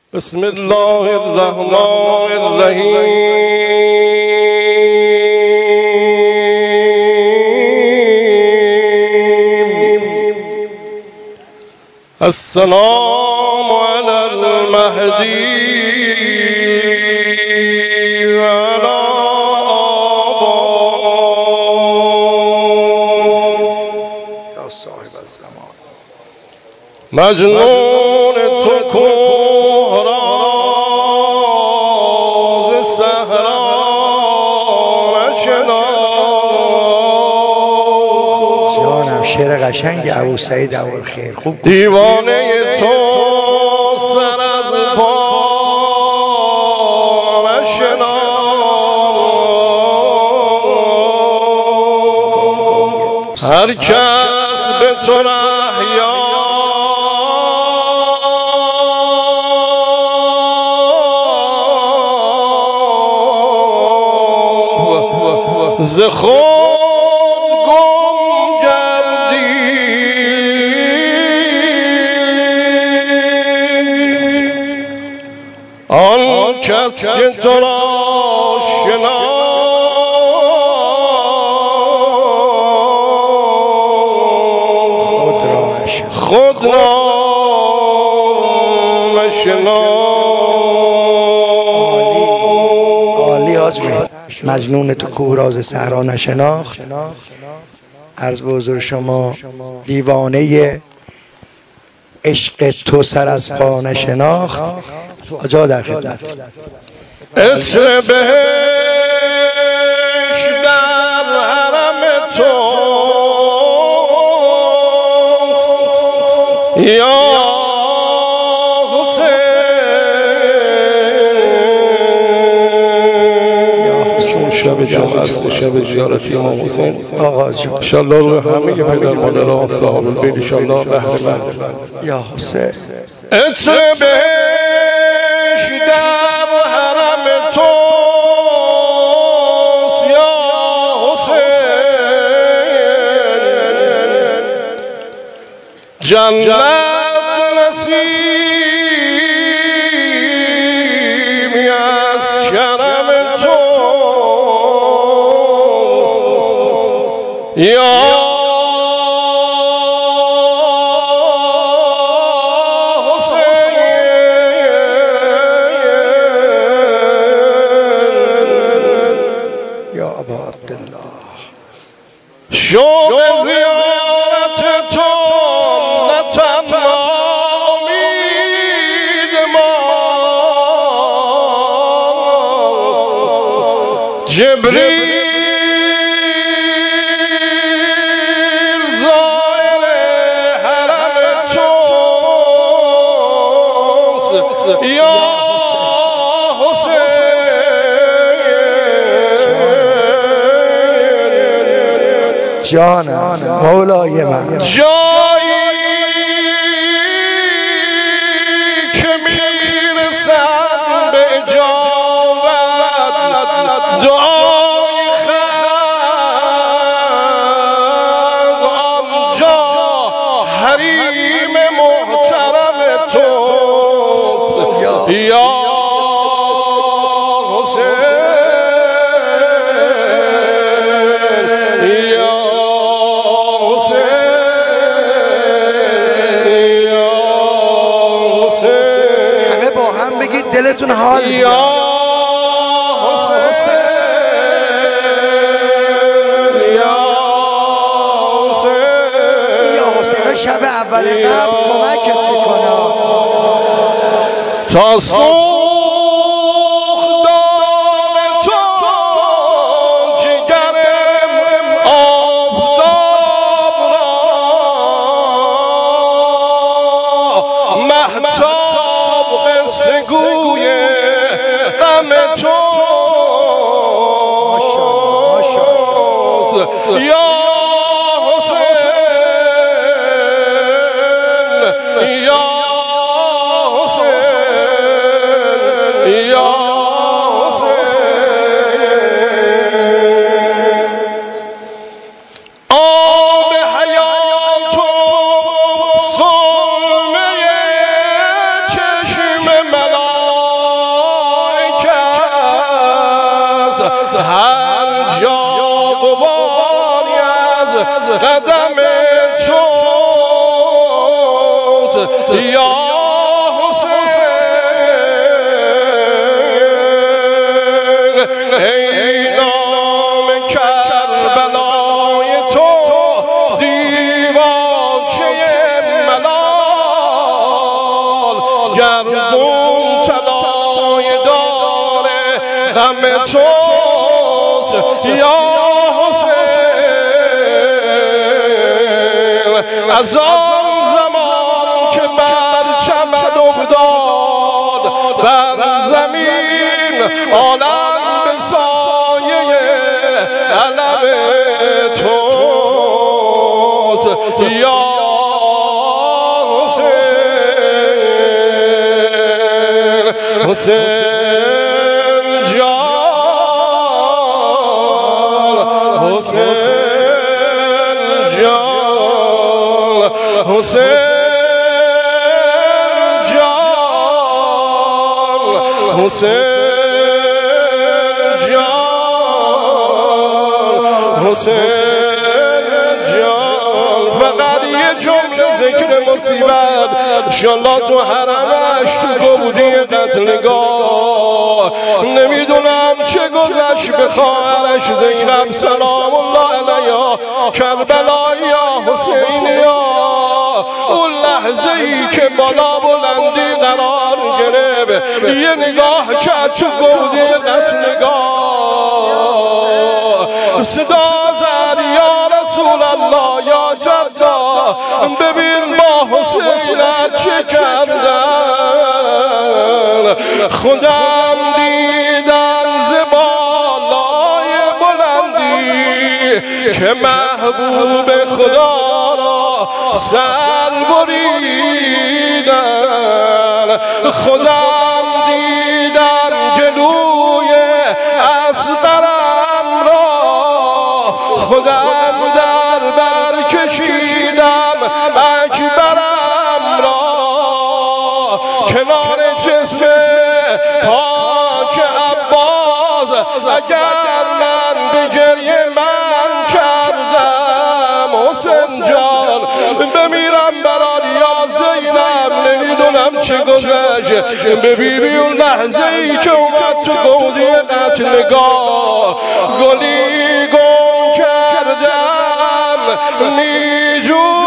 بسم الله الرحمن الرحیم. السلام علی المهدی و علی آبا یا صاحب الزمان. مجنون تو کوهراز صحرا نشناخت. جانم شعر قشنگ ابو سعید ابوالخیر خوب. دیوانه تو سر از پا نشناخت. هر کس به تو رهیا ز خود گم گردید. آن کس که تو را شناخت خود را نشناخت. عالی حاجی. مجنون تو کوهراز صحرا نشناخت. عرض به حضور شما دیوانه عشق تو سر از پا نشناخت. آجا در خدمت. عطر بهش در حرم توست یا شب جمعه است، شب زیارت امام حسین. آقا جون انشالله روی همه پدر مادرها صاحب البیت انشالله بهره مند. یا حسین. عطر بهش در حرم توست یا حسین. جنت نسیمی از کرم یا حسین. یا ابا عبدالله. شوق زیارت تو نه تنها امید ماست. جبریل یا حسین. جانم مولای من. جایی که میرسم به اجابت دعای خلق آنجا حریم محترم توست یا دلتون حال یا حسین یا حسین. یا حسین شب اول قبل کمکت میکنه تا سوخت داغ تو جگرم آفتاب را مهتاب قصه گوی غم توست یا حسین یا حسین یا حسین. آب حیات و سرمه چشم ملا هر جا غباری از قدم توست یا حسین. ای نام کربلای تو دیباچه ملال، گردون طلای دار غم توست یا حسین. از آن زمان که برچمت افتاد بر زمین، عالم به سایه علم توست یا حسین. حسین جان، حسین جان، حسین جان، حسین جان، حسین جان. فقط یه جمله ذکر مصیبت انشالله تو حرمش تو گودی قتلگاه. نمیدونم چه گذشت به خواهرش زینب سلام الله علیها کربلا یا حسینیا. اون لحظه ای که بالا بلندی قرار گرفت یه نگاه کرد تو گودی قتلگاه، صدا زد یا رسول الله یا جدا، ببین با حسینت چه کردن. خودم دیدم ز بالای بلندی که محبوب خدا را سر بریدن. خودم دیدم جلوی اصغرم را، خودم در بر کشیدم اکبرم را. کنار جسم پاک عباس اگر من به گریه من کردم حسین جان، بمیرم برای یا زینب. نمیدونم چه گذشت به بیبی اون لحظه ای که اومد تو گودی قتلگاه. گلی گم کردم میجویم